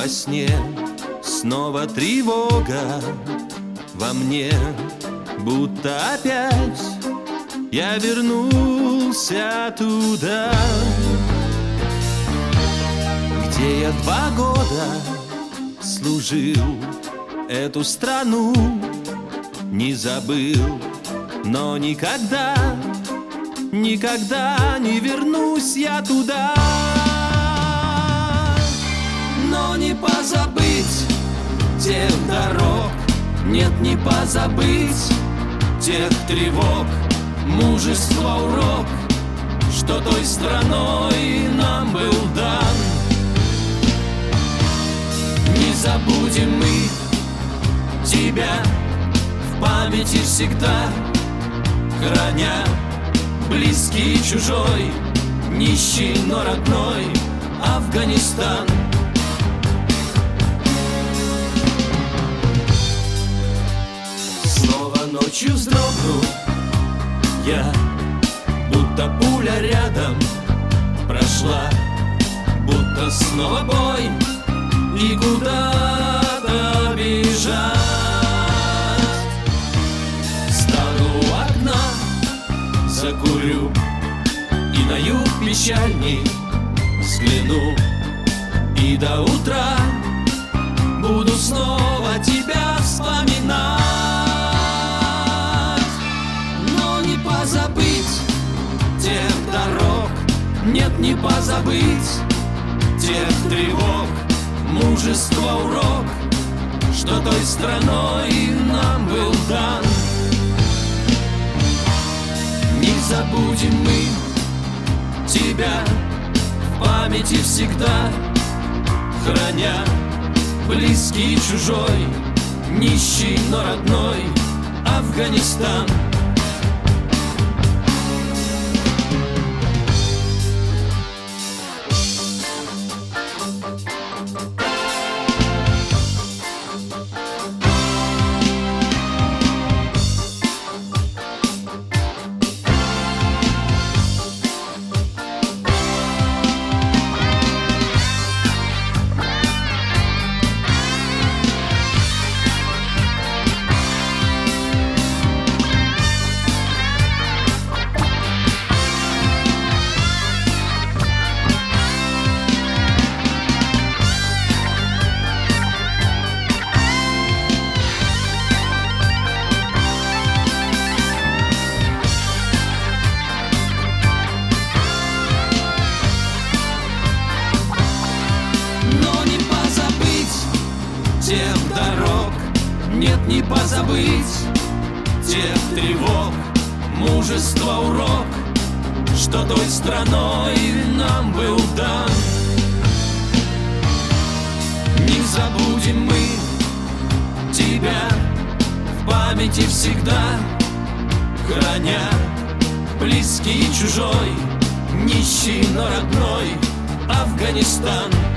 Во сне снова тревога во мне, будто опять я вернулся туда, где я 2 года служил эту страну. Не забыл, но никогда, никогда не вернусь я туда. Но не позабыть тех дорог, нет, не позабыть тех тревог, мужества урок, что той страной нам был дан. Не забудем мы тебя в памяти всегда, храня близкий и чужой, нищий, но родной Афганистан. Снова ночью вздрогну я, будто пуля рядом прошла, будто снова бой и куда-то бежать. Стану у окна, закурю и на юг печальный взгляну, и до утра буду снова тебя вспоминать. Но не позабыть тех дорог, нет, не позабыть тех тревог, мужества урок, что той страной нам был дан. Не забудем мы тебя в памяти всегда, храня близкий и чужой, нищий, но родной Афганистан. Тех дорог, нет, не позабыть тех тревог, мужества урок, что той страной нам был дан. Не забудем мы тебя в памяти всегда, храня близкий и чужой, нищий, но родной Афганистан.